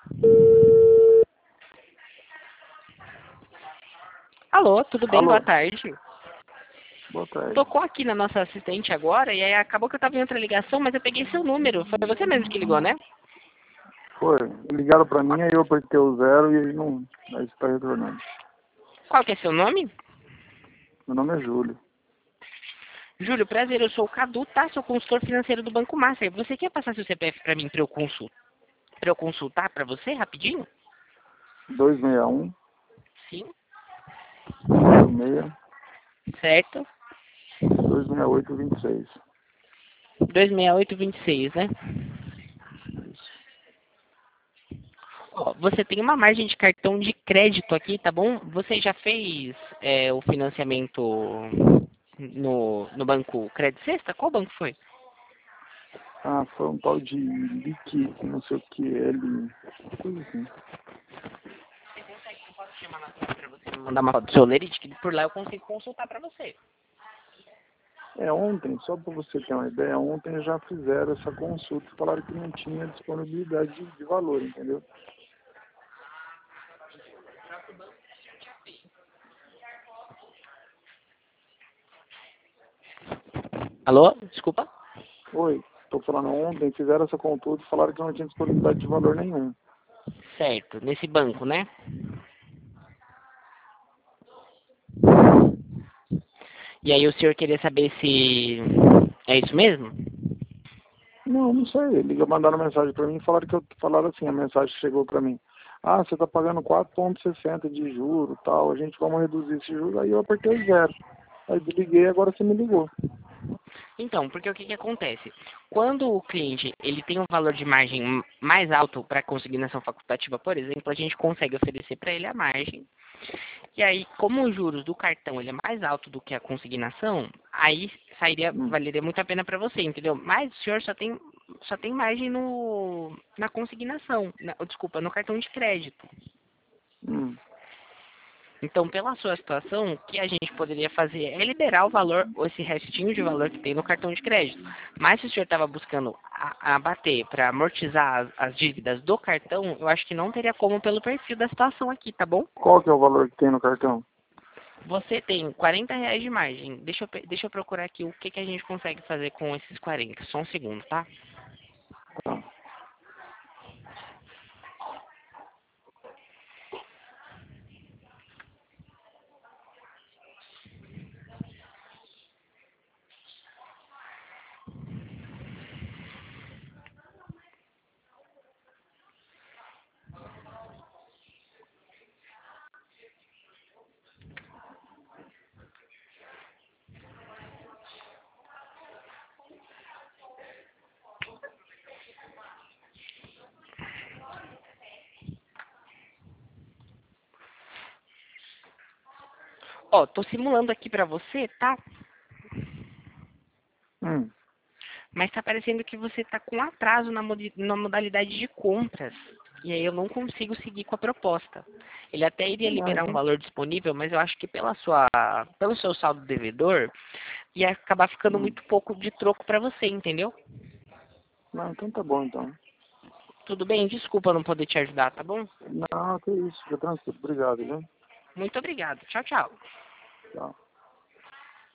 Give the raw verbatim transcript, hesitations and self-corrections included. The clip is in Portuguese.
Alô, tudo bem? Boa Alô, tarde. boa tarde. Tocou aqui na nossa assistente agora e aí acabou que eu estava em outra ligação, mas eu peguei seu número. Foi você mesmo que ligou, né? Foi, ligaram pra mim, aí eu apertei o zero e aí não, aí você tá retornando. Qual que é seu nome? Meu nome é Júlio. Júlio, prazer, eu sou o Cadu, tá? Sou consultor financeiro do Banco Master. Você quer passar seu C P F para mim para eu, consul... pra eu consultar para você rapidinho? dois seis um, Sim. zero seis, Certo. dois seis oito, dois seis. dois seis oito dois seis, né? Isso. Ó, você tem uma margem de cartão de crédito aqui, tá bom? Você já fez é, o financiamento no, no banco Credit Sexta? Qual banco foi? Ah, foi um tal de Liqui, não sei o que, L, coisa assim. Pra você me mandar uma foto do seu lerite, que por lá eu consigo consultar pra você. É, ontem, só pra você ter uma ideia, ontem já fizeram essa consulta e falaram que não tinha disponibilidade de, de valor, entendeu? Alô? Desculpa? Oi, tô falando ontem, fizeram essa consulta e falaram que não tinha disponibilidade de valor nenhum. Certo, nesse banco, né? E aí o senhor queria saber se é isso mesmo? Não, não sei. Liga, mandaram mensagem pra mim e falaram que eu falaram assim, a mensagem chegou pra mim. Ah, você tá pagando quatro vírgula sessenta de juro, tal, a gente vamos reduzir esse juro, aí eu apertei o zero. Aí desliguei, agora você me ligou. Então, porque o que, que acontece? Quando o cliente ele tem um valor de margem mais alto para consignação facultativa, por exemplo, a gente consegue oferecer para ele a margem. E aí, como os juros do cartão ele é mais alto do que a consignação, aí sairia, Hum, valeria muito a pena para você, entendeu? Mas o senhor só tem, só tem margem no, na consignação, na, desculpa, no cartão de crédito. hum. Então, pela sua situação, o que a gente poderia fazer é liberar o valor, ou esse restinho de valor que tem no cartão de crédito. Mas se o senhor estava buscando a- abater para amortizar as, as dívidas do cartão, eu acho que não teria como pelo perfil da situação aqui, tá bom? Qual que é o valor que tem no cartão? Você tem quarenta reais de margem. Deixa eu, pe- deixa eu procurar aqui o que, que a gente consegue fazer com esses quarenta. Só um segundo, tá? Tá. Ó, tô simulando aqui pra você, tá? Hum. Mas tá parecendo que você tá com atraso na, modi- na modalidade de compras. E aí eu não consigo seguir com a proposta. Ele até iria Ah, liberar um então, valor disponível, mas eu acho que pela sua, pelo seu saldo devedor, ia acabar ficando hum. muito pouco de troco pra você, entendeu? Não, então tá bom, então. Tudo bem? Desculpa não poder te ajudar, tá bom? Não, que isso, fica tranquilo. Obrigado, viu? Muito obrigado. Tchau, tchau. Tchau.